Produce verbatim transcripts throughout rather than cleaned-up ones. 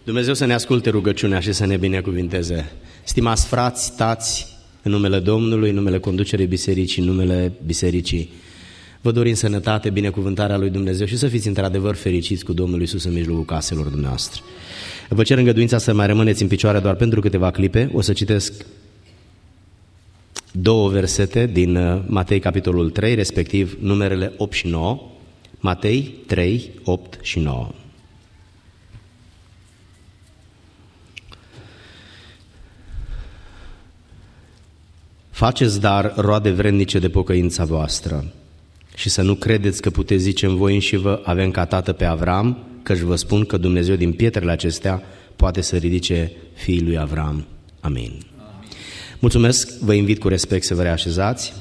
Dumnezeu să ne asculte rugăciunea și să ne binecuvinteze. Stimați frați, tați, în numele Domnului, în numele conducerii bisericii, în numele bisericii, vă dorim sănătate, binecuvântarea lui Dumnezeu și să fiți într-adevăr fericiți cu Domnul Iisus în mijlocul caselor dumneavoastră. Vă cer îngăduința să mai rămâneți în picioare doar pentru câteva clipe. O să citesc două versete din Matei, capitolul trei, respectiv numerele opt și nouă. Matei trei, opt și nouă. Faceți dar roade vrednice de pocăința voastră și să nu credeți că puteți zice în voi înși vă, avem ca tată pe Avram, căci vă spun că Dumnezeu din pietrele acestea poate să ridice fiii lui Avram. Amin. Amin. Mulțumesc, vă invit cu respect să vă reașezați.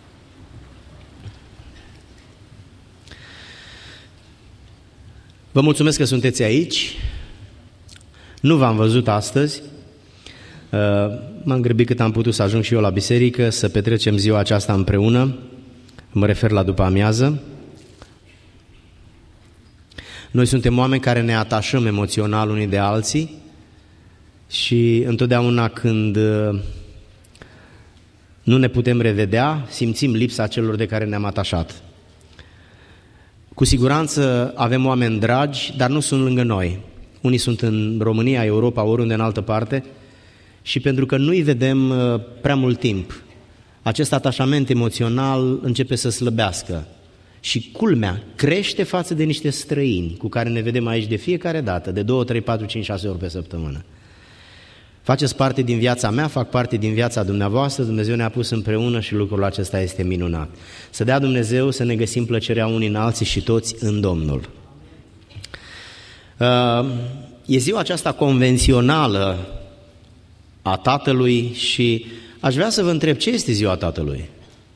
Vă mulțumesc că sunteți aici. Nu v-am văzut astăzi. M-am grăbit cât am putut să ajung și eu la biserică, să petrecem ziua aceasta împreună. Mă refer la după amiază. Noi suntem oameni care ne atașăm emoțional unii de alții și întotdeauna când nu ne putem revedea, simțim lipsa celor de care ne-am atașat. Cu siguranță avem oameni dragi, dar nu sunt lângă noi. Unii sunt în România, Europa, oriunde în altă parte și pentru că nu-i vedem prea mult timp, acest atașament emoțional începe să slăbească și culmea crește față de niște străini cu care ne vedem aici de fiecare dată, de două, trei, patru, cinci, șase ori pe săptămână. Faceți parte din viața mea, fac parte din viața dumneavoastră, Dumnezeu ne-a pus împreună și lucrul acesta este minunat. Să dea Dumnezeu să ne găsim plăcerea unii în alții și toți în Domnul. E ziua aceasta convențională a Tatălui și aș vrea să vă întreb ce este ziua Tatălui.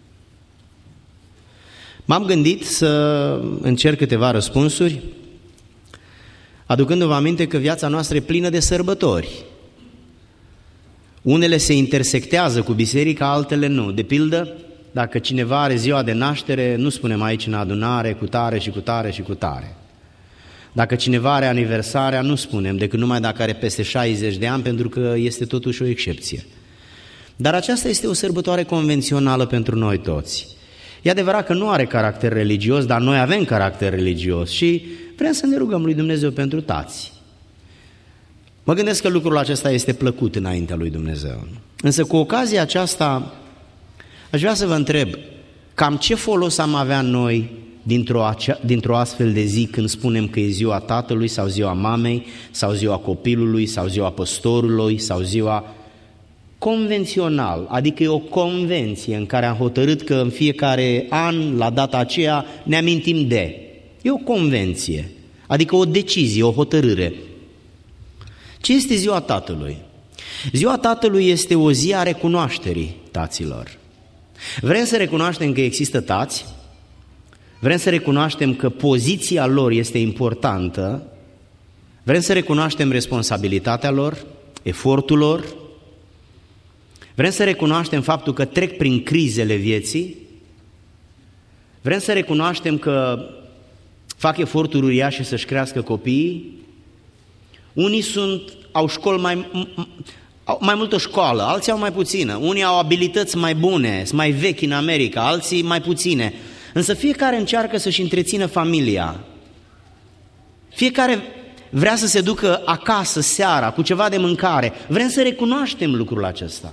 M-am gândit să încerc câteva răspunsuri, aducându-vă aminte că viața noastră e plină de sărbători. Unele se intersectează cu biserica, altele nu. De pildă, dacă cineva are ziua de naștere, nu spunem aici în adunare cu tare și cu tare și cu tare. Dacă cineva are aniversarea, nu spunem, decât numai dacă are peste șaizeci de ani, pentru că este totuși o excepție. Dar aceasta este o sărbătoare convențională pentru noi toți. E adevărat că nu are caracter religios, dar noi avem caracter religios și vrem să ne rugăm lui Dumnezeu pentru tați. Mă gândesc că lucrul acesta este plăcut înaintea lui Dumnezeu. Însă cu ocazia aceasta aș vrea să vă întreb, cam ce folos am avea noi dintr-o, acea, dintr-o astfel de zi când spunem că e ziua tatălui sau ziua mamei sau ziua copilului sau ziua păstorului sau ziua convențional, adică e o convenție în care am hotărât că în fiecare an, la data aceea, ne amintim de. E o convenție, adică o decizie, o hotărâre. Ce este ziua Tatălui? Ziua Tatălui este o zi a recunoașterii taților. Vrem să recunoaștem că există tați, vrem să recunoaștem că poziția lor este importantă, vrem să recunoaștem responsabilitatea lor, efortul lor, vrem să recunoaștem faptul că trec prin crizele vieții, vrem să recunoaștem că fac eforturi uriașe să-și crească copiii. Unii sunt, au școli mai, au mai multă școală, alții au mai puțină, unii au abilități mai bune, sunt mai vechi în America, alții mai puține, însă fiecare încearcă să-și întrețină familia. Fiecare vrea să se ducă acasă seara cu ceva de mâncare, vrem să recunoaștem lucrul acesta.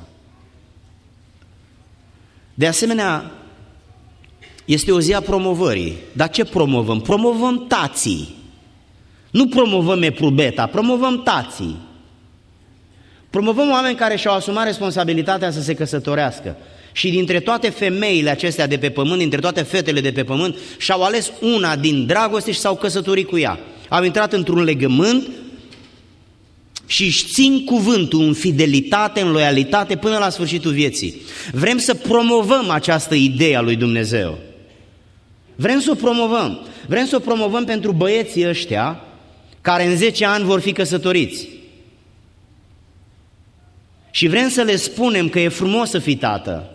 De asemenea, este o zi a promovării. Dar ce promovăm? Promovăm tații. Nu promovăm eprubeta, promovăm tații. Promovăm oameni care și-au asumat responsabilitatea să se căsătorească. Și dintre toate femeile acestea de pe pământ, dintre toate fetele de pe pământ, și-au ales una din dragoste și s-au căsătorit cu ea. Au intrat într-un legământ și își țin cuvântul în fidelitate, în loialitate până la sfârșitul vieții. Vrem să promovăm această idee a lui Dumnezeu. Vrem să o promovăm. Vrem să o promovăm pentru băieții ăștia care în zece ani vor fi căsătoriți. Și vrem să le spunem că e frumos să fii tată.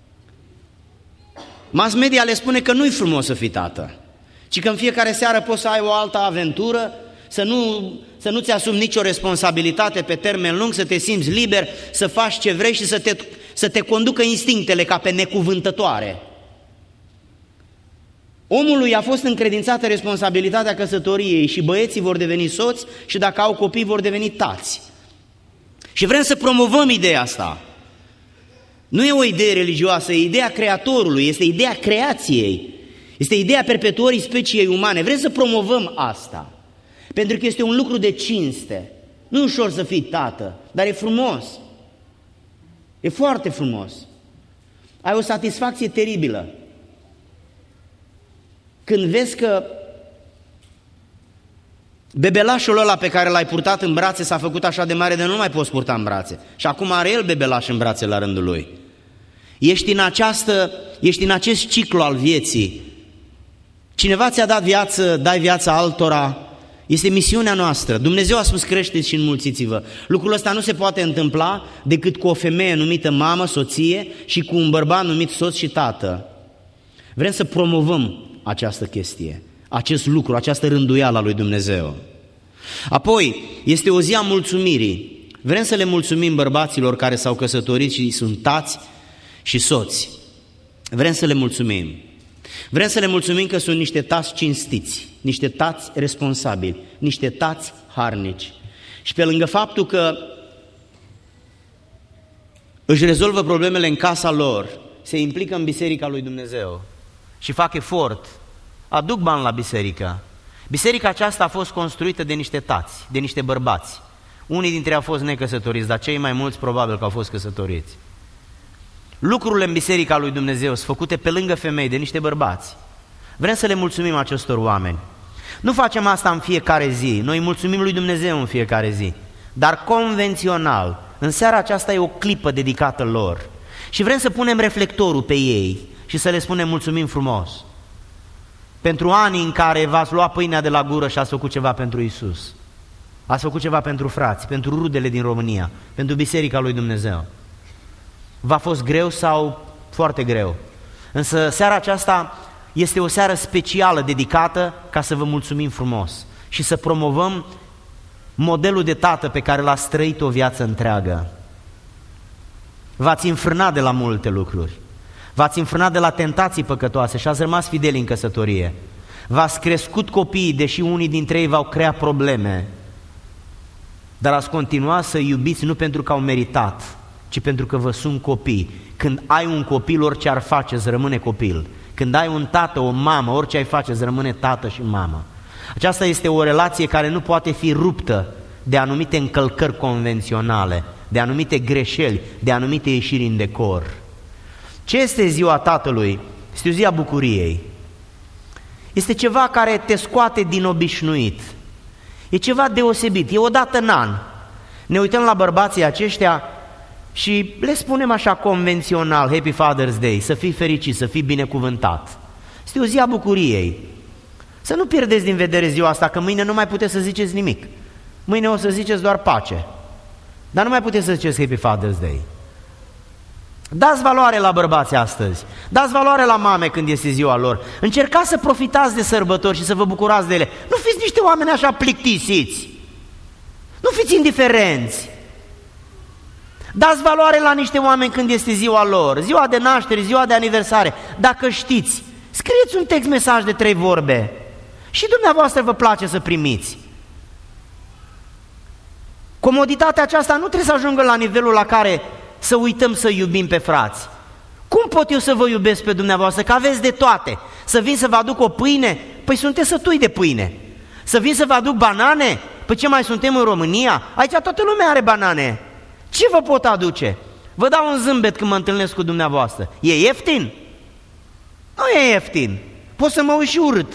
Mass media le spune că nu-i frumos să fii tată, ci că în fiecare seară poți să ai o altă aventură să, nu, să nu-ți asumi nicio responsabilitate pe termen lung, să te simți liber, să faci ce vrei și să te, să te conducă instinctele ca pe necuvântătoare. Omului a fost încredințată responsabilitatea căsătoriei și băieții vor deveni soți și dacă au copii vor deveni tați. Și vrem să promovăm ideea asta. Nu e o idee religioasă, e ideea Creatorului, este ideea creației, este ideea perpetuării speciei umane. Vrem să promovăm asta, pentru că este un lucru de cinste. Nu e ușor să fii tată, dar e frumos. E foarte frumos. Ai o satisfacție teribilă când vezi că bebelașul ăla pe care l-ai purtat în brațe s-a făcut așa de mare de nu mai poți purta în brațe. Și acum are el bebelaș în brațe la rândul lui. Ești în, această, ești în acest ciclu al vieții. Cineva ți-a dat viață, dai viața altora. Este misiunea noastră. Dumnezeu a spus creșteți și înmulțiți-vă. Lucrul ăsta nu se poate întâmpla decât cu o femeie numită mamă, soție și cu un bărbat numit soț și tată. Vrem să promovăm această chestie, acest lucru, această rânduială a lui Dumnezeu. Apoi, este o zi a mulțumirii. Vrem să le mulțumim bărbaților care s-au căsătorit și sunt tați și soți. Vrem să le mulțumim. Vrem să le mulțumim că sunt niște tați cinstiți, niște tați responsabili, niște tați harnici. Și pe lângă faptul că își rezolvă problemele în casa lor, se implică în biserica lui Dumnezeu și fac efort, aduc bani la biserică. Biserica aceasta a fost construită de niște tați, de niște bărbați. Unii dintre ei au fost necăsătoriți, dar cei mai mulți probabil că au fost căsătoriți. Lucrurile în biserica lui Dumnezeu sunt făcute pe lângă femei, de niște bărbați. Vrem să le mulțumim acestor oameni. Nu facem asta în fiecare zi, noi mulțumim lui Dumnezeu în fiecare zi, dar convențional, în seara aceasta e o clipă dedicată lor. Și vrem să punem reflectorul pe ei și să le spunem mulțumim frumos. Pentru anii în care v-ați luat pâinea de la gură și ați făcut ceva pentru Iisus. Ați făcut ceva pentru frați, pentru rudele din România, pentru biserica lui Dumnezeu. V-a fost greu sau foarte greu? Însă seara aceasta este o seară specială dedicată ca să vă mulțumim frumos și să promovăm modelul de tată pe care l-a trăit o viață întreagă. V-ați înfrânat de la multe lucruri. V-ați înfrânat de la tentații păcătoase și ați rămas fideli în căsătorie. V-ați crescut copiii, deși unii dintre ei v-au creat probleme, dar ați continuat să iubiți nu pentru că au meritat, ci pentru că vă sunt copii. Când ai un copil, orice ar face, îți rămâne copil. Când ai un tată, o mamă, orice ai face, îți rămâne tată și mamă. Aceasta este o relație care nu poate fi ruptă de anumite încălcări convenționale, de anumite greșeli, de anumite ieșiri în decor. Ce este ziua Tatălui? Este o zi a bucuriei. Este ceva care te scoate din obișnuit. E ceva deosebit, e o dată în an. Ne uităm la bărbații aceștia și le spunem așa convențional, Happy Father's Day, să fii fericit, să fii binecuvântat. Este o zi a bucuriei. Să nu pierdeți din vedere ziua asta, că mâine nu mai puteți să ziceți nimic. Mâine o să ziceți doar pace. Dar nu mai puteți să ziceți Happy Father's Day. Dați valoare la bărbați astăzi, dați valoare la mame când este ziua lor. Încercați să profitați de sărbători și să vă bucurați de ele. Nu fiți niște oameni așa plictisiți. Nu fiți indiferenți. Dați valoare la niște oameni când este ziua lor, ziua de naștere, ziua de aniversare. Dacă știți, scrieți un text mesaj de trei vorbe și dumneavoastră vă place să primiți. Comoditatea aceasta nu trebuie să ajungă la nivelul la care să uităm să iubim pe frați. Cum pot eu să vă iubesc pe dumneavoastră, că aveți de toate? Să vin să vă aduc o pâine? Păi sunteți sătui de pâine. Să vin să vă aduc banane? Păi ce mai suntem în România? Aici toată lumea are banane. Ce vă pot aduce? Vă dau un zâmbet când mă întâlnesc cu dumneavoastră. E ieftin? Nu e ieftin. Pot să mă uit și urât.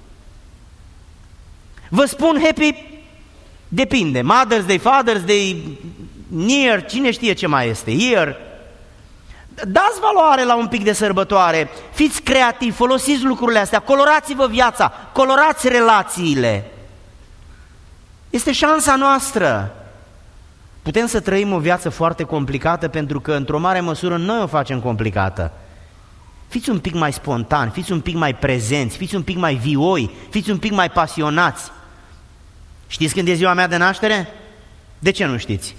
Vă spun happy, depinde. Mother's Day, Father's Day, Year, cine știe ce mai este, Year. Dați valoare la un pic de sărbătoare, fiți creativi, folosiți lucrurile astea, colorați-vă viața, colorați relațiile. Este șansa noastră. Putem să trăim o viață foarte complicată pentru că într-o mare măsură noi o facem complicată. Fiți un pic mai spontani, fiți un pic mai prezenți, fiți un pic mai vioi, fiți un pic mai pasionați. Știți când e ziua mea de naștere? De ce nu știți?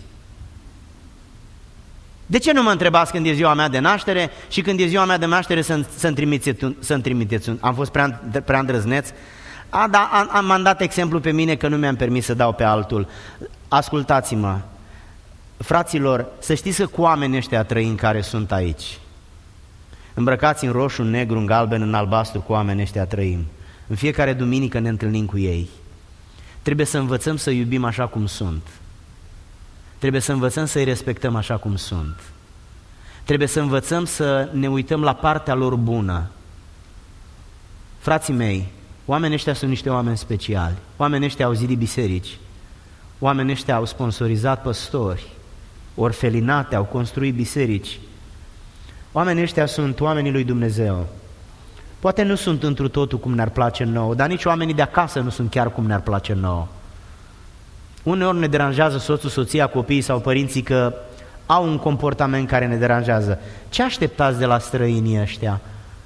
De ce nu mă întrebați când e ziua mea de naștere și când e ziua mea de naștere să-mi, să-mi, trimiteți, să-mi trimiteți un... Am fost prea, prea îndrăzneț? A, da, am, am, am dat exemplu pe mine că nu mi-am permis să dau pe altul. Ascultați-mă, fraților, să știți că cu oamenii ăștia trăim care sunt aici, îmbrăcați în roșu, în negru, în galben, în albastru, cu oamenii ăștia trăim. În fiecare duminică ne întâlnim cu ei. Trebuie să învățăm să iubim așa cum sunt. Trebuie să învățăm să-i respectăm așa cum sunt. Trebuie să învățăm să ne uităm la partea lor bună. Frații mei, oamenii ăștia sunt niște oameni speciali. Oamenii ăștia au zidit biserici. Oamenii ăștia au sponsorizat păstori, orfelinate, au construit biserici. Oamenii ăștia sunt oamenii lui Dumnezeu. Poate nu sunt întru totul cum ne-ar place nouă, dar nici oamenii de acasă nu sunt chiar cum ne-ar place nouă. Uneori ne deranjează soțul, soția, copiii sau părinții că au un comportament care ne deranjează. Ce așteptați de la străinii ăștia?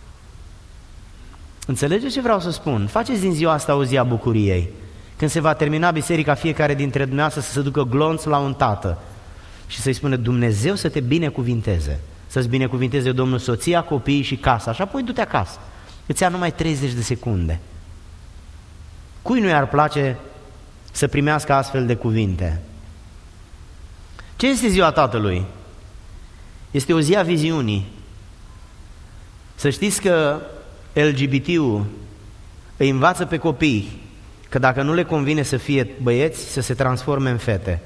Înțelegeți ce vreau să spun? Faceți din ziua asta o zi a bucuriei. Când se va termina biserica, fiecare dintre dumneavoastră să se ducă glonț la un tată și să-i spună: Dumnezeu să te binecuvinteze, să-ți binecuvinteze Domnul soția, copiii și casa, și apoi du-te acasă. Îți ia numai treizeci de secunde. Cui nu i-ar place să primească astfel de cuvinte? Ce este ziua Tatălui? Este o zi a viziunii. Să știți că L G B T-ul îi învață pe copii că dacă nu le convine să fie băieți, să se transforme în fete.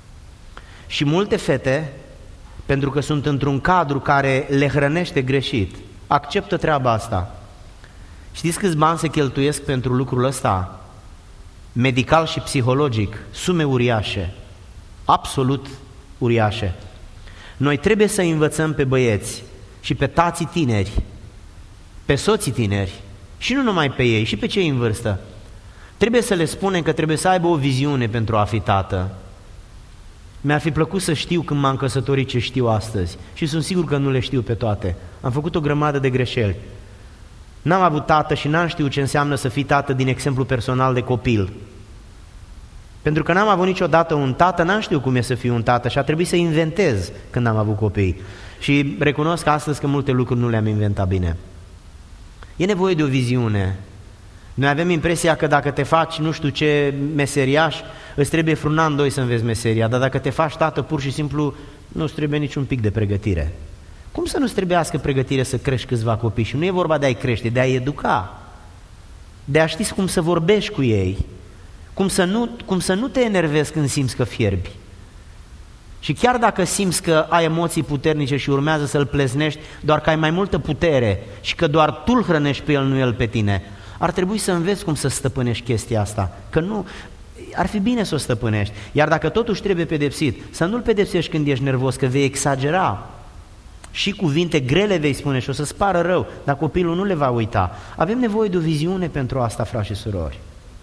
Și multe fete, pentru că sunt într-un cadru care le hrănește greșit, acceptă treaba asta. Știți câți bani se cheltuiesc pentru lucrul ăsta? Medical și psihologic, sume uriașe, absolut uriașe. Noi trebuie să învățăm pe băieți și pe tații tineri, pe soții tineri, și nu numai pe ei, și pe cei în vârstă. Trebuie să le spunem că trebuie să aibă o viziune pentru a fi tată. Mi-ar fi plăcut să știu când m-am căsătorit ce știu astăzi și sunt sigur că nu le știu pe toate. Am făcut o grămadă de greșeli. N-am avut tată și n-am știut ce înseamnă să fii tată din exemplu personal de copil. Pentru că n-am avut niciodată un tată, n-am știut cum e să fiu un tată și a trebuit să inventez când am avut copii. Și recunosc astăzi că multe lucruri nu le-am inventat bine. E nevoie de o viziune. Noi avem impresia că dacă te faci nu știu ce meseriaș, îți trebuie vreun an, doi să înveți meseria, dar dacă te faci tată, pur și simplu nu-ți trebuie niciun pic de pregătire. Cum să nu-ți trebuiască pregătire să crești câțiva copii? Și nu e vorba de a-i crește, de a-i educa, de a ști cum să vorbești cu ei, cum să nu, cum să nu te enervezi când simți că fierbi. Și chiar dacă simți că ai emoții puternice și urmează să-l pleznești, doar că ai mai multă putere și că doar tu îl hrănești pe el, nu el pe tine, ar trebui să înveți cum să stăpânești chestia asta, că nu, ar fi bine să o stăpânești. Iar dacă totuși trebuie pedepsit, să nu-l pedepsești când ești nervos, că vei exagera și cuvinte grele vei spune și o să-ți pară rău, dar copilul nu le va uita. Avem nevoie de o viziune pentru asta, frați și surori.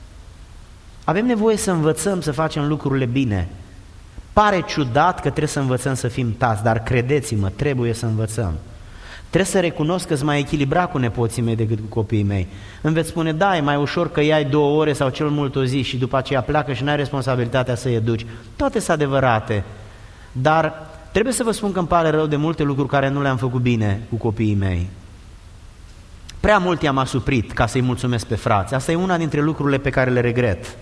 Avem nevoie să învățăm să facem lucrurile bine. Pare ciudat că trebuie să învățăm să fim tați, dar credeți-mă, trebuie să învățăm. Trebuie să recunosc că-s mai echilibrat cu nepoții mei decât cu copiii mei. Îmi veți spune, da, e mai ușor că iai două ore sau cel mult o zi și după aceea pleacă și n-ai responsabilitatea să-i educi. Toate sunt adevărate, dar trebuie să vă spun că îmi pare rău de multe lucruri care nu le-am făcut bine cu copiii mei. Prea mult i-am asuprit ca să-i mulțumesc pe frați. Asta e una dintre lucrurile pe care le regret.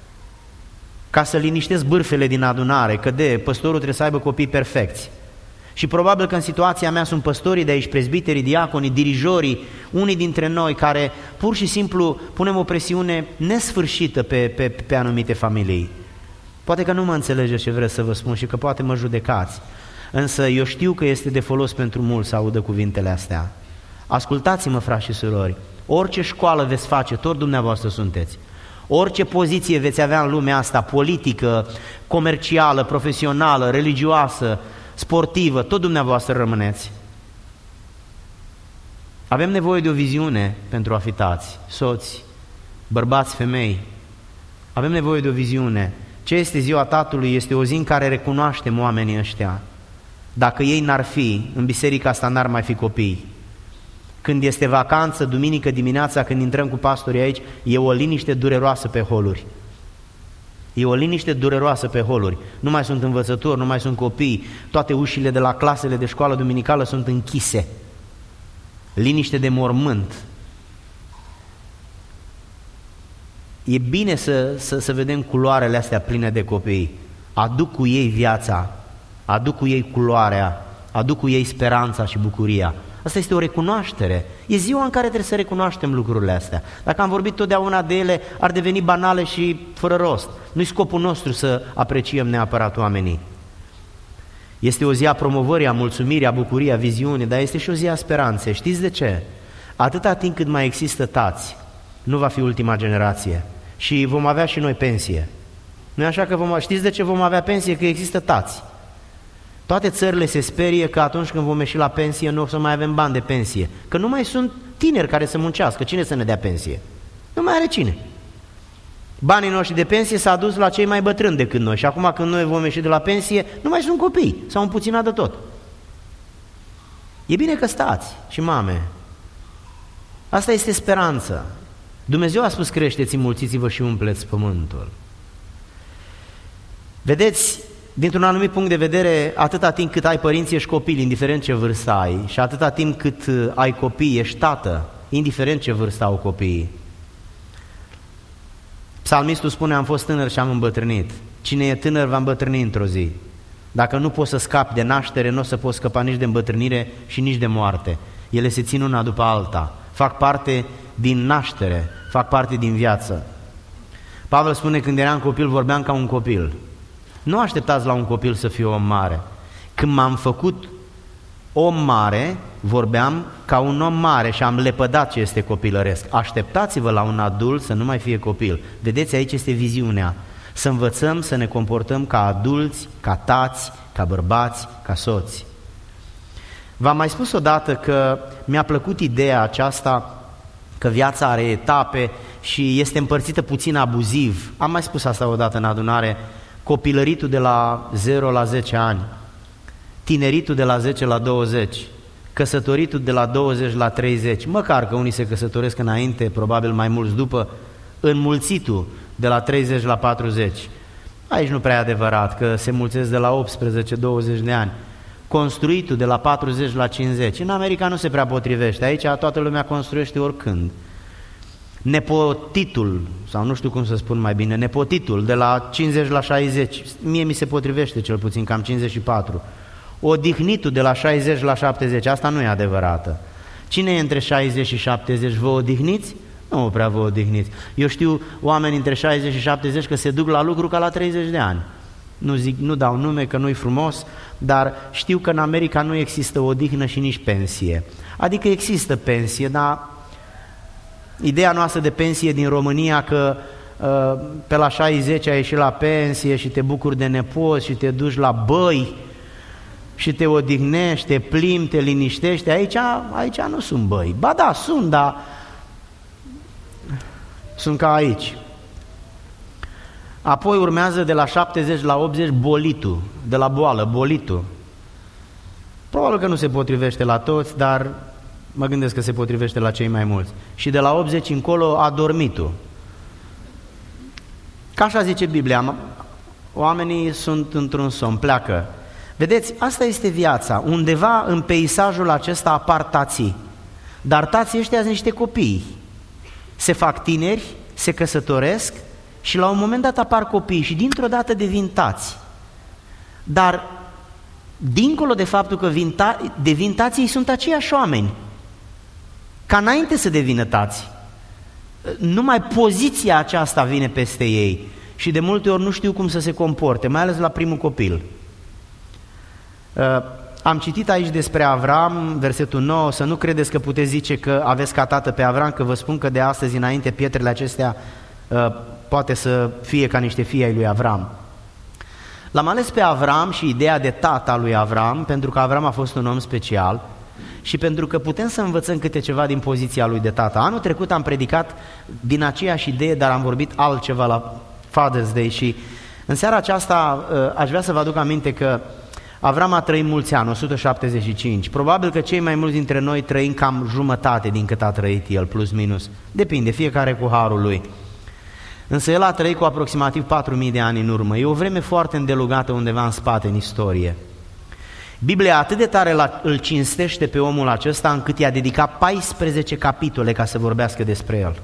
Ca să liniștesc bârfele din adunare, că de păstorul trebuie să aibă copii perfecți. Și probabil că în situația mea sunt păstorii de aici, prezbiterii, diaconii, dirijorii, unii dintre noi care pur și simplu punem o presiune nesfârșită pe, pe, pe anumite familii. Poate că nu mă înțelegeți ce vreau să vă spun și că poate mă judecați, însă eu știu că este de folos pentru mulți să audă cuvintele astea. Ascultați-mă, frați și surori, orice școală veți face, tot dumneavoastră sunteți, orice poziție veți avea în lumea asta, politică, comercială, profesională, religioasă, sportivă, tot dumneavoastră rămâneți. Avem nevoie de o viziune pentru a fi tați, soți, bărbați, femei. Avem nevoie de o viziune. Ce este ziua Tatălui? Este o zi în care recunoaștem oamenii ăștia. Dacă ei n-ar fi, în biserica asta n-ar mai fi copii. Când este vacanță, duminică dimineața, când intrăm cu pastorii aici, e o liniște dureroasă pe holuri. E o liniște dureroasă pe holuri. Nu mai sunt învățători, nu mai sunt copii, toate ușile de la clasele de școală duminicală sunt închise. Liniște de mormânt. E bine să, să, să vedem culoarele astea pline de copii. Aduc cu ei viața, aduc cu ei culoarea, aduc cu ei speranța și bucuria. Asta este o recunoaștere. E ziua în care trebuie să recunoaștem lucrurile astea. Dacă am vorbit totdeauna de ele, ar deveni banale și fără rost. Nu-i scopul nostru să apreciem neapărat oamenii. Este o zi a promovării, a mulțumirii, a bucuriei, a viziunii, dar este și o zi a speranței. Știți de ce? Atâta timp cât mai există tați, nu va fi ultima generație. Și vom avea și noi pensie. Nu e așa că vom... Știți de ce vom avea pensie? Că există tați. Toate țările se sperie că atunci când vom ieși la pensie nu o să mai avem bani de pensie. Că nu mai sunt tineri care să muncească. Cine să ne dea pensie? Nu mai are cine. Banii noștri de pensie s-a dus la cei mai bătrâni decât noi. Și acum când noi vom ieși de la pensie, nu mai sunt copii. S-au împuținat de tot. E bine că stați și mame. Asta este speranță. Dumnezeu a spus creșteți, înmulțiți-vă și umpleți pământul. Vedeți, dintr-un anumit punct de vedere, atâta timp cât ai părinți, ești copil, indiferent ce vârstă ai. Și atâta timp cât ai copii, ești tată, indiferent ce vârstă au copiii. Psalmistul spune, am fost tânăr și am îmbătrânit. Cine e tânăr va îmbătrâni într-o zi. Dacă nu poți să scapi de naștere, nu o să poți scăpa nici de îmbătrânire și nici de moarte. Ele se țin una după alta. Fac parte din naștere, fac parte din viață. Pavel spune, când eram copil, vorbeam ca un copil. Nu așteptați la un copil să fie om mare. Când m-am făcut om mare, vorbeam ca un om mare și am lepădat ce este copilăresc. Așteptați-vă la un adult să nu mai fie copil. Vedeți, aici este viziunea. Să învățăm să ne comportăm ca adulți, ca tați, ca bărbați, ca soți. V-am mai spus odată că mi-a plăcut ideea aceasta că viața are etape și este împărțită puțin abuziv. Am mai spus asta odată în adunare. Copilăritul de la zero la zece ani, tineritul de la zece la douăzeci, căsătoritul de la douăzeci la treizeci, măcar că unii se căsătoresc înainte, probabil mai mulți după, înmulțitul de la treizeci la patruzeci. Aici nu prea e adevărat, că se mulțesc de la optsprezece douăzeci de ani. Construitul de la patruzeci la cincizeci. În America nu se prea potrivește, aici toată lumea construiește oricând. Nepotitul, sau nu știu cum să spun mai bine, nepotitul de la cincizeci la șaizeci, mie mi se potrivește cel puțin, cam cincizeci și patru. Odihnitul de la șaizeci la șaptezeci, asta nu e adevărată. Cine e între șaizeci și șaptezeci, vă odihniți? Nu prea vă odihniți. Eu știu oameni între șaizeci și șaptezeci că se duc la lucru ca la treizeci de ani. Nu zic, nu dau nume că nu-i frumos, dar știu că în America nu există odihnă și nici pensie. Adică există pensie, dar ideea noastră de pensie din România că pe la șaizeci ai ieșit la pensie și te bucuri de nepoți și te duci la băi și te odihnești, te plimbi, te liniștești. Aici, aici nu sunt băi. Ba da, sunt, dar sunt ca aici. Apoi urmează de la șaptezeci la optzeci bolitul, de la boală, bolitul. Probabil că nu se potrivește la toți, dar mă gândesc că se potrivește la cei mai mulți. Și de la optzeci încolo adormitul. Ca așa zice Biblia, oamenii sunt într-un somn, pleacă. Vedeți, asta este viața. Undeva în peisajul acesta apar tații. Dar tații ăștia sunt niște copii. Se fac tineri, se căsătoresc și la un moment dat apar copii și dintr-o dată devin tați. Dar dincolo de faptul că vin ta- devin tați, ei sunt aceiași oameni. Ca înainte să devină tați. Numai poziția aceasta vine peste ei și de multe ori nu știu cum să se comporte, mai ales la primul copil. Am citit aici despre Avram, versetul nouă, să nu credeți că puteți zice că aveți ca tată pe Avram, că vă spun că de astăzi înainte pietrele acestea poate să fie ca niște fii ai lui Avram. L-am ales pe Avram și ideea de tata lui Avram, pentru că Avram a fost un om special și pentru că putem să învățăm câte ceva din poziția lui de tată. Anul trecut am predicat din aceeași idee, dar am vorbit altceva la Father's Day și în seara aceasta aș vrea să vă aduc aminte că Avram a trăit mulți ani, o sută șaptezeci și cinci. Probabil că cei mai mulți dintre noi trăim cam jumătate din cât a trăit el, plus minus. Depinde, fiecare cu harul lui. Însă el a trăit cu aproximativ patru mii de ani în urmă. E o vreme foarte îndelugată undeva în spate, în istorie. Biblia atât de tare îl cinstește pe omul acesta încât i-a dedicat paisprezece capitole ca să vorbească despre el.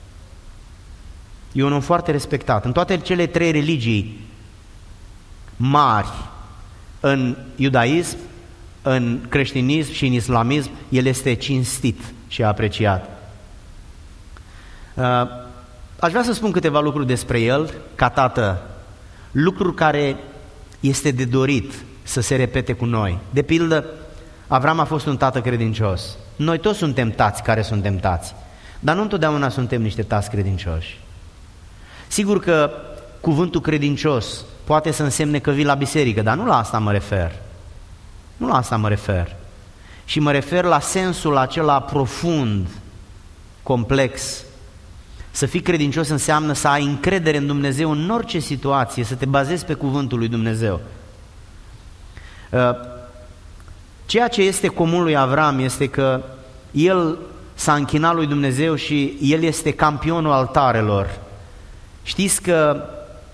E un om foarte respectat. În toate cele trei religii mari, în iudaism, în creștinism și în islamism, el este cinstit și apreciat. Aș vrea să spun câteva lucruri despre el, ca tată, lucruri care este de dorit să se repete cu noi. De pildă, Avram a fost un tată credincios. Noi toți suntem tați care suntem tați, dar nu întotdeauna suntem niște tați credincioși. Sigur că cuvântul credincios poate să însemne că vii la biserică, dar nu la asta mă refer. Nu la asta mă refer. Și mă refer la sensul acela profund, complex. Să fii credincios înseamnă să ai încredere în Dumnezeu în orice situație, să te bazezi pe cuvântul lui Dumnezeu. Ceea ce este comun lui Avram este că el s-a închinat lui Dumnezeu și el este campionul altarelor. Știți că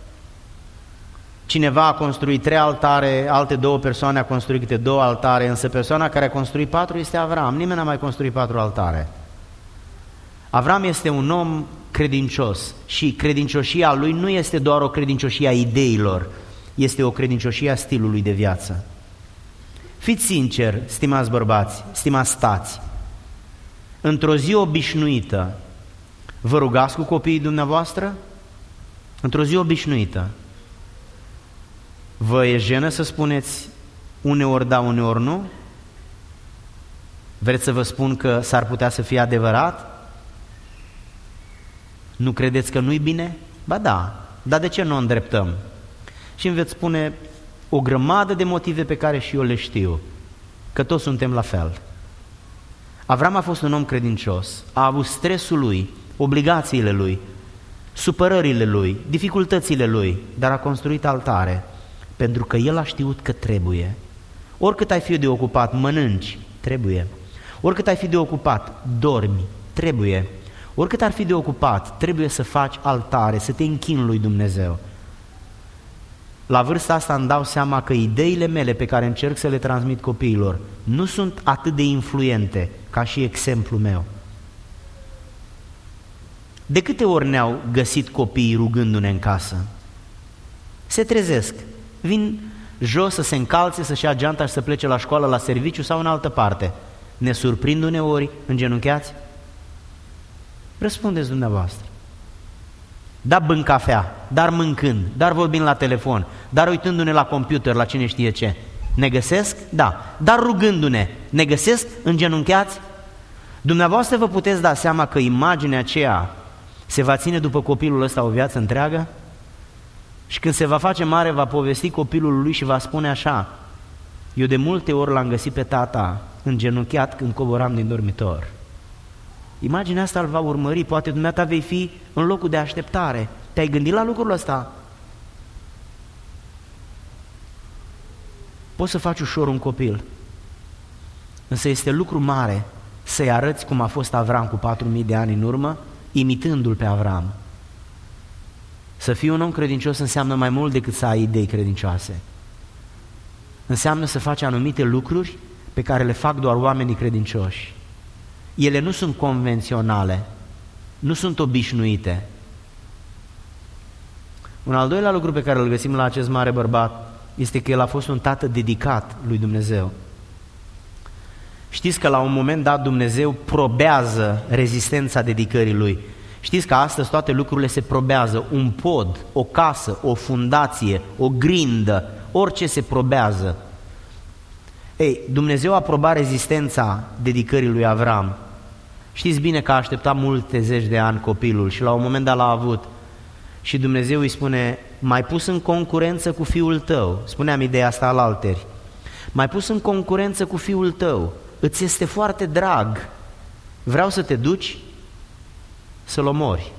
cineva a construit trei altare, alte două persoane a construit câte două altare, însă persoana care a construit patru este Avram. Nimeni n-a mai construit patru altare. Avram este un om credincios și credincioșia lui nu este doar o credincioșie a ideilor, este o credincioșie a stilului de viață. Fiți sinceri, stimați bărbați, stimați tați, într-o zi obișnuită, vă rugați cu copiii dumneavoastră? Într-o zi obișnuită, vă e jenă să spuneți uneori da, uneori nu? Vreți să vă spun că s-ar putea să fie adevărat? Nu credeți că nu-i bine? Ba da, dar de ce nu o îndreptăm? Și îmi veți spune o grămadă de motive pe care și eu le știu, că toți suntem la fel. Avram a fost un om credincios, a avut stresul lui, obligațiile lui, supărările lui, dificultățile lui, dar a construit altare, pentru că el a știut că trebuie. Oricât ai fi de ocupat, mănânci, trebuie. Oricât ai fi de ocupat, dormi, trebuie. Oricât ar fi de ocupat, trebuie să faci altare, să te închini lui Dumnezeu. La vârsta asta îmi dau seama că ideile mele pe care încerc să le transmit copiilor nu sunt atât de influente ca și exemplul meu. De câte ori ne-au găsit copiii rugându-ne în casă? Se trezesc, vin jos să se încalțe, să-și ia geanta și să plece la școală, la serviciu sau în altă parte. Ne surprind uneori îngenunchiați? Răspundeți dumneavoastră. Dar bând cafea, dar mâncând, dar vorbind la telefon, dar uitându-ne la computer, la cine știe ce. Ne găsesc? Da. Dar rugându-ne, ne găsesc îngenunchiați? Dumneavoastră vă puteți da seama că imaginea aceea se va ține după copilul ăsta o viață întreagă? Și când se va face mare, va povesti copilul lui și va spune așa: eu de multe ori l-am găsit pe tata îngenunchiat când coboram din dormitor. Imaginea asta îl va urmări, poate dumneata vei fi în locul de așteptare. Te-ai gândit la lucrul ăsta? Poți să faci ușor un copil, însă este lucru mare să-i arăți cum a fost Avram cu patru mii de ani în urmă, imitându-l pe Avram. Să fii un om credincios înseamnă mai mult decât să ai idei credincioase. Înseamnă să faci anumite lucruri pe care le fac doar oamenii credincioși. Ele nu sunt convenționale, nu sunt obișnuite. Un al doilea lucru pe care îl găsim la acest mare bărbat este că el a fost un tată dedicat lui Dumnezeu. Știți că la un moment dat Dumnezeu probează rezistența dedicării lui. Știți că astăzi toate lucrurile se probează, un pod, o casă, o fundație, o grindă, orice se probează. Ei, Dumnezeu a probat rezistența dedicării lui Avram. Știți bine că a așteptat multe zeci de ani copilul și la un moment dat l-a avut. Și Dumnezeu îi spune: m-ai pus în concurență cu fiul tău. Spuneam ideea asta alalteri. M-ai pus în concurență cu fiul tău, îți este foarte drag, vreau să te duci să-l omori.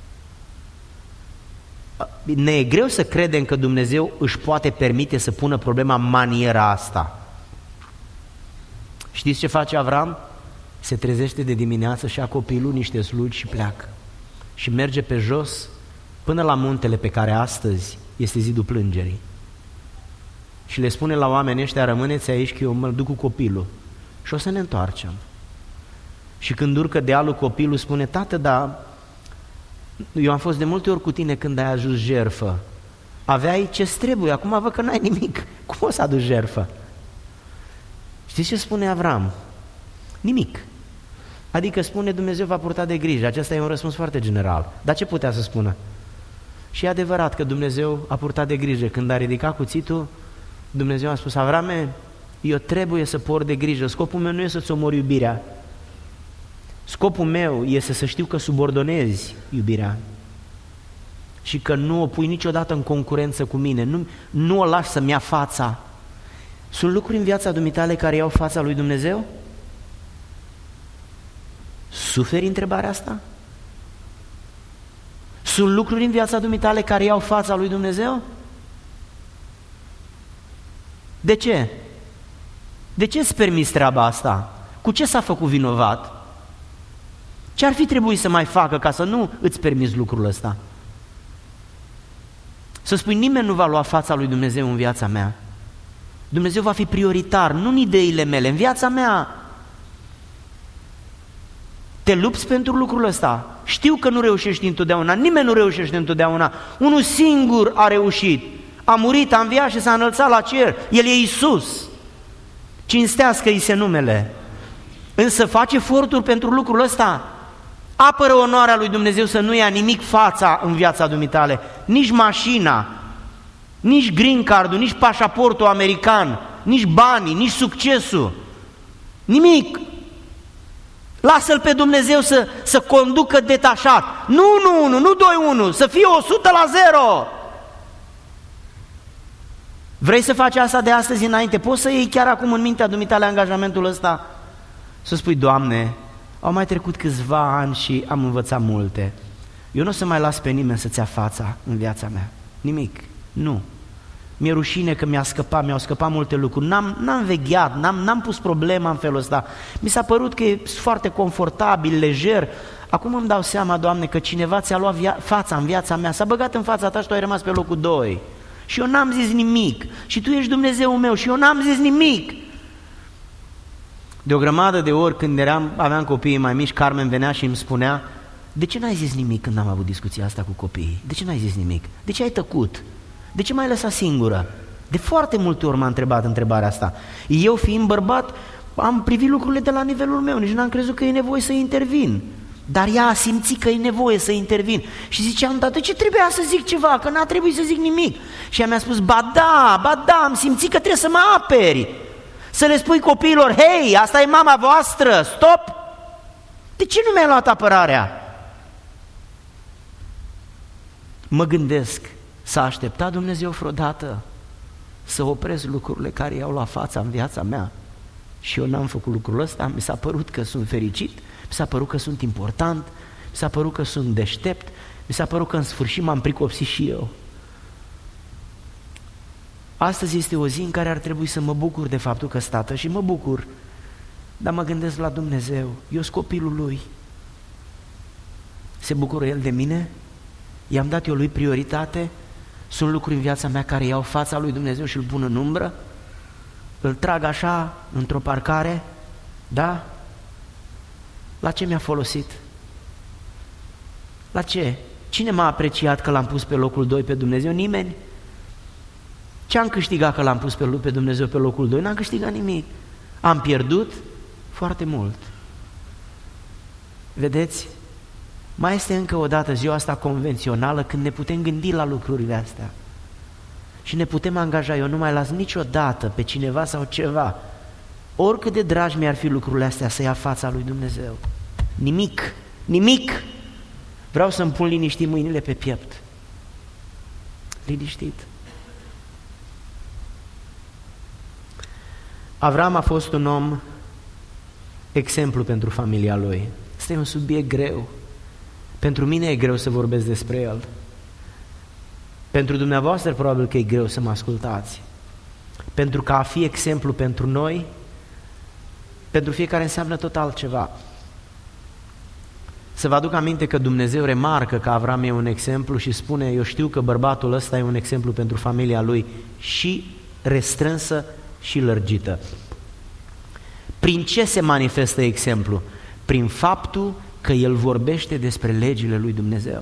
Ne e greu să credem că Dumnezeu își poate permite să pună problema în maniera asta. Știți ce face Avram? Se trezește de dimineață și ia copilul, niște slugi și pleacă. Și merge pe jos până la muntele pe care astăzi este zidul plângerii. Și le spune la oamenii ăștia, rămâneți aici că eu mă duc cu copilul și o să ne întoarcem. Și când urcă dealul, copilul spune, tată, dar eu am fost de multe ori cu tine când ai ajuns jertfă. Aveai ce-ți trebuie, acum văd că n-ai nimic. Cum o să aduci jertfă? Știți ce spune Avram? Nimic. Adică spune, Dumnezeu va purta de grijă. Acesta e un răspuns foarte general. Dar ce putea să spună? Și e adevărat că Dumnezeu a purtat de grijă. Când a ridicat cuțitul, Dumnezeu a spus, Avrame, eu trebuie să port de grijă. Scopul meu nu e să-ți omori iubirea. Scopul meu este să știu că subordonezi iubirea și că nu o pui niciodată în concurență cu mine, nu, nu o lași să-mi ia fața. Sunt lucruri în viața dumitale care iau fața lui Dumnezeu? Suferi întrebarea asta? Sunt lucruri în viața dumitale care iau fața lui Dumnezeu? De ce? De ce îți permiți treaba asta? Cu ce s-a făcut vinovat? Ce ar fi trebuit să mai facă ca să nu îți permiți lucrul ăsta? Să spui, nimeni nu va lua fața lui Dumnezeu în viața mea. Dumnezeu va fi prioritar, nu în ideile mele, în viața mea. Te lupți pentru lucrul ăsta. Știu că nu reușești întotdeauna, nimeni nu reușește întotdeauna. Unul singur a reușit. A murit, a înviat și s-a înălțat la cer. El e Iisus. Cinstească-i se numele. Însă face eforturi pentru lucrul ăsta. Apără onoarea lui Dumnezeu să nu ia nimic fața în viața dumitale, nici mașina, nici green card-ul, nici pașaportul american, nici banii, nici succesul, nimic. Lasă-L pe Dumnezeu să, să conducă detașat. Nu unu unu, nu doi unu, să fie o sută la zero. Vrei să faci asta de astăzi înainte? Poți să iei chiar acum în mintea dumitale angajamentul ăsta? Să spui, Doamne, au mai trecut câțiva ani și am învățat multe. Eu nu o să mai las pe nimeni să-ți ia fața în viața mea. Nimic. Nu. Mi-e rușine că mi-a scăpat, mi-au scăpat multe lucruri. N-am, n-am vegheat, n-am, n-am pus problema în felul ăsta. Mi s-a părut că e foarte confortabil, lejer. Acum îmi dau seama, Doamne, că cineva ți-a luat via- fața în viața mea, s-a băgat în fața ta și tu ai rămas pe locul doi. Și eu n-am zis nimic. Și tu ești Dumnezeul meu și eu n-am zis nimic. De o grămadă de ori când eram, aveam copiii mai mici, Carmen venea și îmi spunea, de ce n-ai zis nimic când am avut discuția asta cu copiii? De ce n-ai zis nimic? De ce ai tăcut? De ce m-ai lăsat singură? De foarte multe ori m-a întrebat întrebarea asta. Eu, fiind bărbat, am privit lucrurile de la nivelul meu, nici n-am crezut că e nevoie să intervin. Dar ea a simțit că e nevoie să intervin. Și ziceam, dar de ce trebuia să zic ceva? Că n-a trebuit să zic nimic. Și ea mi-a spus, ba da, ba da, am simțit că trebuie să mă aperi. Să le spui copiilor, hei, asta e mama voastră, stop! De ce nu mi-ai luat apărarea? Mă gândesc, s-a așteptat Dumnezeu vreodată să opresc lucrurile care i-au luat fața în viața mea? Și eu n-am făcut lucrul ăsta, mi s-a părut că sunt fericit, mi s-a părut că sunt important, mi s-a părut că sunt deștept, mi s-a părut că în sfârșit m-am pricopsit și eu. Astăzi este o zi în care ar trebui să mă bucur de faptul că sunt tată și mă bucur, dar mă gândesc la Dumnezeu, eu sunt copilul Lui. Se bucură El de mine? I-am dat eu Lui prioritate? Sunt lucruri în viața mea care iau fața lui Dumnezeu și îl pun în umbră? Îl trag așa, într-o parcare? Da? La ce mi-a folosit? La ce? Cine m-a apreciat că l-am pus pe locul doi pe Dumnezeu? Nimeni. Ce am câștigat că l-am pus pe, pe Dumnezeu pe locul doi? N-am câștigat nimic. Am pierdut foarte mult. Vedeți? Mai este încă o dată ziua asta convențională când ne putem gândi la lucrurile astea și ne putem angaja. Eu nu mai las niciodată pe cineva sau ceva, oricât de dragi mi-ar fi lucrurile astea, să ia fața lui Dumnezeu. Nimic, nimic. Vreau să-mi pun liniștit mâinile pe piept. Liniștit. Avram a fost un om exemplu pentru familia lui. Este un subiect greu. Pentru mine e greu să vorbesc despre el. Pentru dumneavoastră probabil că e greu să mă ascultați. Pentru că a fi exemplu pentru noi, pentru fiecare înseamnă tot altceva. Să vă aduc aminte că Dumnezeu remarcă că Avram e un exemplu și spune: eu știu că bărbatul ăsta e un exemplu pentru familia lui, și restrânsă și lărgită. Prin ce se manifestă exemplu? Prin faptul că el vorbește despre legile lui Dumnezeu.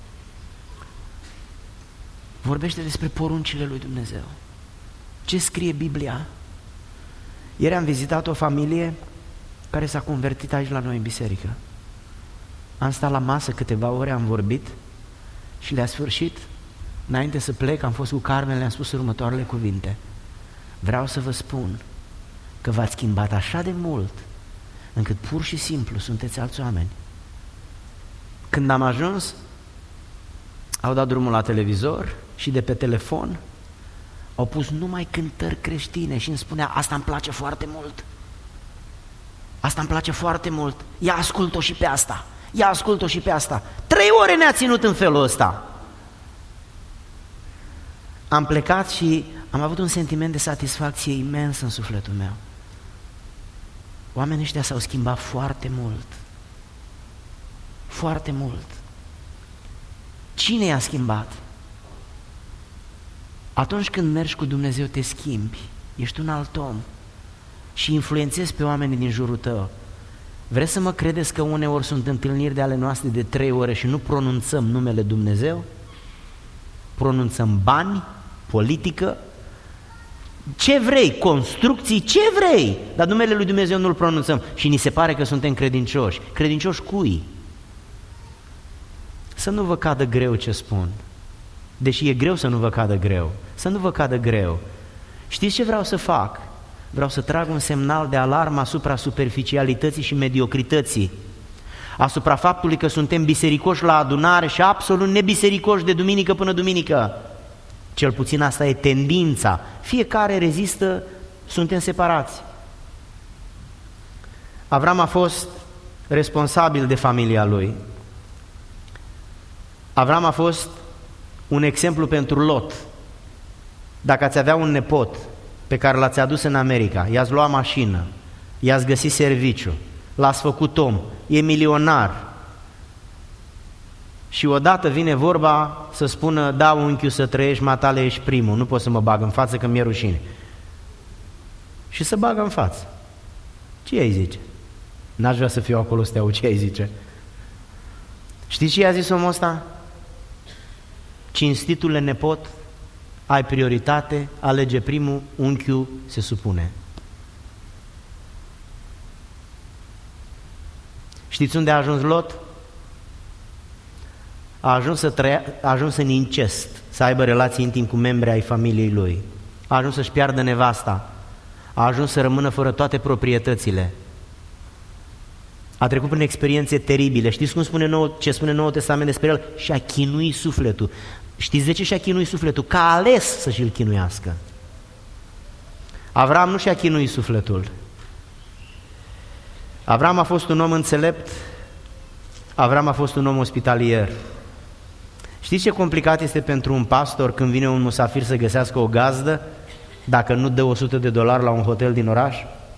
Vorbește despre poruncile lui Dumnezeu. Ce scrie Biblia? Ieri am vizitat o familie care s-a convertit aici la noi în biserică. Am stat la masă câteva ore, am vorbit și la sfârșit, înainte să plec, am fost cu Carmen, le-am spus următoarele cuvinte: vreau să vă spun că v-ați schimbat așa de mult încât pur și simplu sunteți alți oameni. Când am ajuns, au dat drumul la televizor și de pe telefon au pus numai cântări creștine și îmi spunea: asta îmi place foarte mult, asta îmi place foarte mult, ia ascult-o și pe asta, ia ascult-o și pe asta. Trei ore ne-a ținut în felul ăsta. Am plecat și am avut un sentiment de satisfacție imens în sufletul meu. Oamenii ăștia s-au schimbat foarte mult, foarte mult. Cine i-a schimbat? Atunci când mergi cu Dumnezeu te schimbi, ești un alt om și influențezi pe oamenii din jurul tău. Vreți să mă credeți că uneori sunt întâlniri de ale noastre de trei ore și nu pronunțăm numele Dumnezeu? Pronunțăm bani, politică, ce vrei, construcții, ce vrei, dar numele lui Dumnezeu nu-l pronunțăm și ni se pare că suntem credincioși. Credincioși cui? Să nu vă cadă greu ce spun, deși e greu să nu vă cadă greu, să nu vă cadă greu. Știți ce vreau să fac? Vreau să trag un semnal de alarmă asupra superficialității și mediocrității, asupra faptului că suntem bisericoși la adunare și absolut nebisericoși de duminică până duminică. Cel puțin asta e tendința. Fiecare rezistă, suntem separați. Avram a fost responsabil de familia lui. Avram a fost un exemplu pentru Lot. Dacă ați avea un nepot pe care l-ați adus în America, i-ați luat mașină, i-ați găsit serviciu, l-ați făcut om, e milionar, și odată vine vorba să spună: da, unchiul, să trăiești, matale, ești primul, nu pot să mă bag în față că mi-e rușine. Și să bagă în față. Ce ai zice? N-aș vrea să fiu acolo să te aud, ce ai zice? Știți ce i-a zis omul ăsta? Cinstitule nepot, ai prioritate, alege primul, unchiul se supune. Știți unde a ajuns Lot? A ajuns, să trăia, a ajuns în incest, să aibă relații intime cu membri ai familiei lui. A ajuns să-și piardă nevasta. A ajuns să rămână fără toate proprietățile. A trecut prin experiențe teribile. Știți cum spune nou, ce spune Noul Testament despre el? Și-a chinuit sufletul. Știți de ce și-a chinuit sufletul? Că a ales să și-l chinuiască. Avram nu și-a chinuit sufletul. Avram a fost un om înțelept. Avram a fost un om ospitalier. Știți ce complicat este pentru un pastor când vine un musafir să găsească o gazdă dacă nu dă o sută de dolari la un hotel din oraș?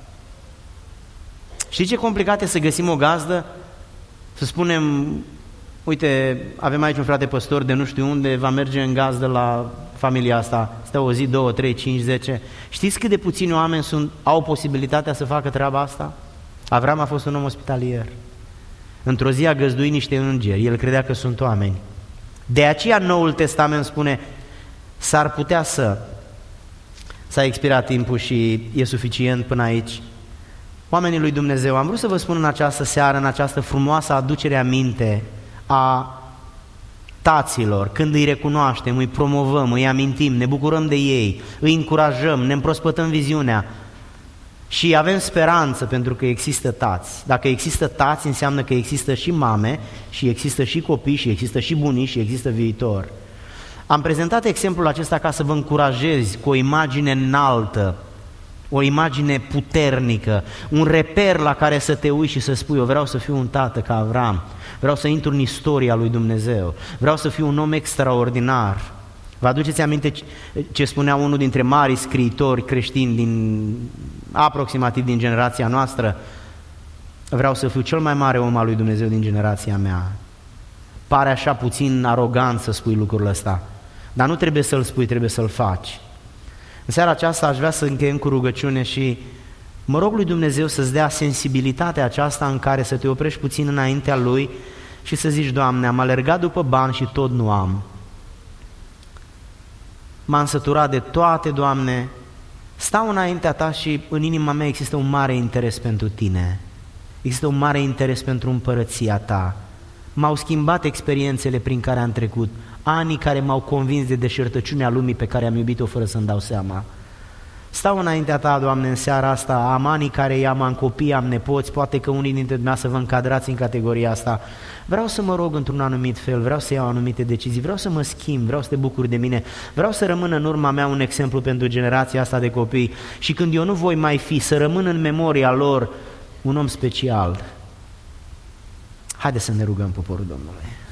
Știți ce complicat este să găsim o gazdă, să spunem: uite, avem aici un frate păstor de nu știu unde, va merge în gazdă la familia asta, stă o zi, două, trei, cinci, zece. Știți cât de puțini oameni sunt, au posibilitatea să facă treaba asta? Avram a fost un om ospitalier. Într-o zi a găzduit niște îngeri, el credea că sunt oameni. De aceea Noul Testament spune: s-ar putea să s-a expirat timpul și e suficient până aici. Oamenii lui Dumnezeu, am vrut să vă spun în această seară, în această frumoasă aducere aminte a taților, când îi recunoaștem, îi promovăm, îi amintim, ne bucurăm de ei, îi încurajăm, ne împrospătăm viziunea și avem speranță pentru că există tați. Dacă există tați, înseamnă că există și mame, și există și copii, și există și bunici, și există viitor. Am prezentat exemplul acesta ca să vă încurajez cu o imagine înaltă, o imagine puternică, un reper la care să te uiți și să spui: eu vreau să fiu un tată ca Avram, vreau să intru în istoria lui Dumnezeu, vreau să fiu un om extraordinar. Vă aduceți aminte ce spunea unul dintre marii scriitori creștini din, aproximativ din generația noastră? vreau să fiu cel mai mare om al lui Dumnezeu din generația mea. Pare așa puțin arogant să spui lucrul ăsta, dar nu trebuie să-l spui, trebuie să-l faci. În seara aceasta aș vrea să încheiem cu rugăciune și mă rog lui Dumnezeu să-ți dea sensibilitatea aceasta în care să te oprești puțin înaintea Lui și să zici: Doamne, am alergat după bani și tot nu am. M-am săturat de toate, Doamne, stau înaintea Ta și în inima mea există un mare interes pentru Tine. Există un mare interes pentru împărăția Ta. M-au schimbat experiențele prin care am trecut, anii care m-au convins de deșertăciunea lumii pe care am iubit-o fără să-mi dau seama. Stau înaintea Ta, Doamne, în seara asta, am anii care i-am, am copii, am nepoți, poate că unii dintre dumneavoastră vă încadrați în categoria asta. Vreau să mă rog într-un anumit fel, vreau să iau anumite decizii, vreau să mă schimb, vreau să te bucuri de mine, vreau să rămân în urma mea un exemplu pentru generația asta de copii și când eu nu voi mai fi, să rămân în memoria lor un om special. Haideți să ne rugăm, poporul Domnului.